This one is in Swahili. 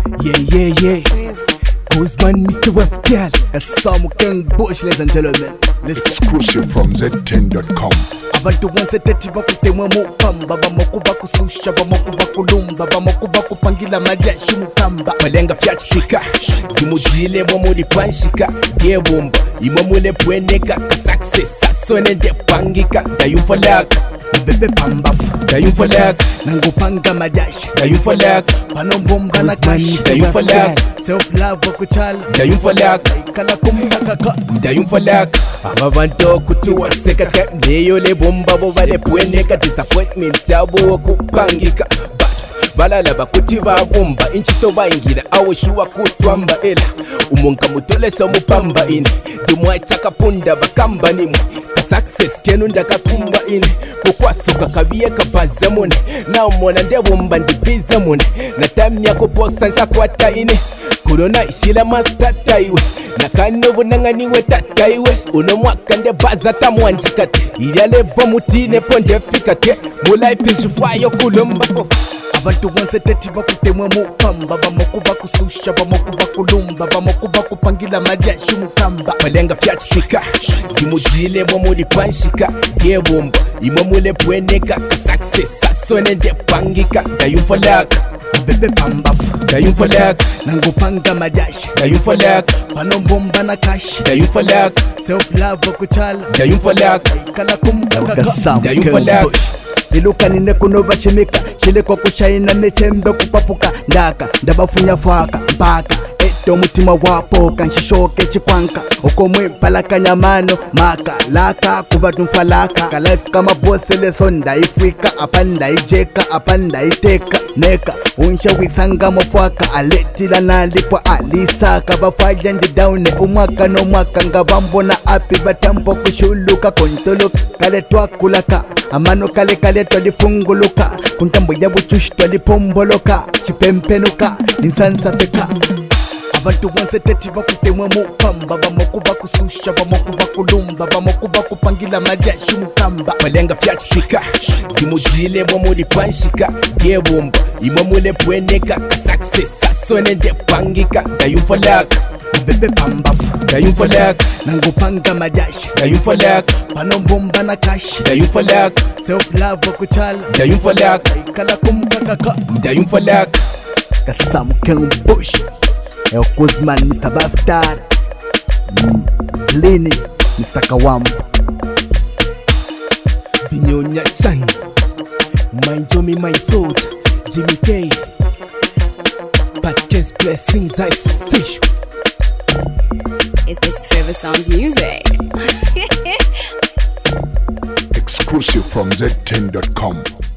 Yeah. Guzman, Mr. Weftel. That's some King Bush, ladies and gentlemen. Exclusive from Z10.com. Abantu wanse teti bakutemwe mukamba bamokuba kususha bamokuba kulumba bamokuba kupangila madyashi mukamba balenga fyatika dimujile bomuli panshika yebumba imomule pweneka ka success asone nde pangika dayumfalaka bebe pambafu dayumfalaka nangupanga madyashi dayumfalaka panombomba na kashi dayumfalaka self love okuchala dayumfalaka kala kumaka dayumfalaka ababantu kutuwa sekaka neyo le bomba bo vale pweneka disappointment yabo kupangika balala bakuti bagumba inchito bayingira awo shuwa kutwamba ela umonka mutolesa mupamba ine dumwacha kapunda bakamba nimwe ka success kenu ndakatumba ine kukwasuka kabiye kabaza mune na umona ndebumba ndibiza mune natamya kuposa nsakwata ine Corona ishila mastata iwe nakanobu nanganiwe tata iwe uno mwaka nde baza tamwanjikate iyaleva mutine ponde fikate mulaife nshufwayo kulombako abantu wanse teti bakutemwe mukamba bamokuba kususha bamokuba kulumba bamokuba kupangila madyashi mukamba balenga fyatika dimujile bomuli panshika yebumba imomule pweneka ka success asone nde pangika dayumfalaka bebe pambafu dayumfalaka nangupanga madyashi dayumfalaka panombomba na kashi dayumfalaka self love okuchala dayumfalaka kala kumkaka dayumfalaka ilukanine kuno bashimika shile kwa kushaina nechembe kupapuka ndaka ndabafunya faka mpaka eto mutima wapo kanshishoke chikwanka ukomwe mpalaka nyamano maka laka kubatumfalaka ka life kama boss lesonda ifika apanda ijeka apanda iteka neka unsha wisanga mofaka aletila nalipwa alisaka bafaja njidaune umwaka no mwaka ngabambona api batampo kushuluka kontolo kale twakulaka amano kale twalifunguluka kuntambo ya buchushi twalipomboloka chipempenuka insansa feka abantu wanse teti bakutemwe mukamba bamokuba kususha bamokuba kulumba bamokuba kupangila madyashi mukamba balenga fyatika dimujile bomuli panshika yebumba imomule pweneka ka success asone nde pangika dayumfalaka bebe pambafu dayumfalaka nangupanga madyashi dayumfalaka panombomba na kashi dayumfalaka self love okuchala dayumfalaka kala kumkaka dayumfalaka kasamu King Bush El Guzman, Mr. Baftar, Lini, Mr. Kawam, Vinyonya Chan, My Jomi, My Soldier, Jimmy K, Patken's Blessings, I fish. It's Favorite Songs music. Exclusive from Z10.com.